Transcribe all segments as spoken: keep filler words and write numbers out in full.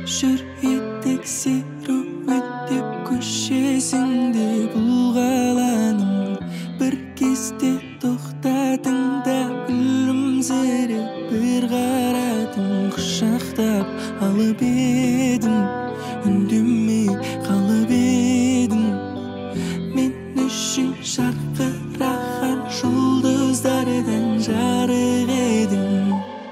жүреттік серуеттеп көшесіңде бұлғаланым бір кезде тоқтадың да күлімсіреп бір қарадың құшақтап алып едім үндемей қалып едім мен үшін жарқыраған жұлдыздардан жарық едің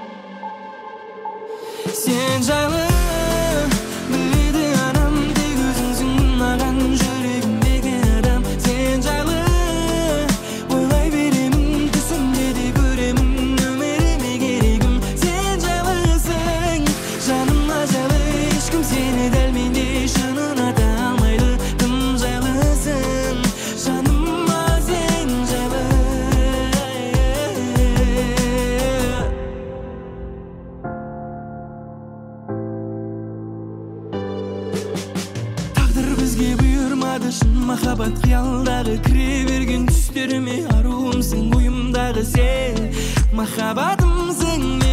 сен жайлы біледі анам тек өзіңсің маған жүрегімдегі адам сен жайлы ойлай беремін түсімде де көремін өміріме керегім сен жайлысың жаныма жайлы ешкім сені дәл мендей шын ұната алмайды тым жайлысың жаныма сен жайлы тағдыр бізге бұйырмады шын махаббат қиялдағы кіре берген түстеріме аруымсың ойымдағы сен махаббатымсың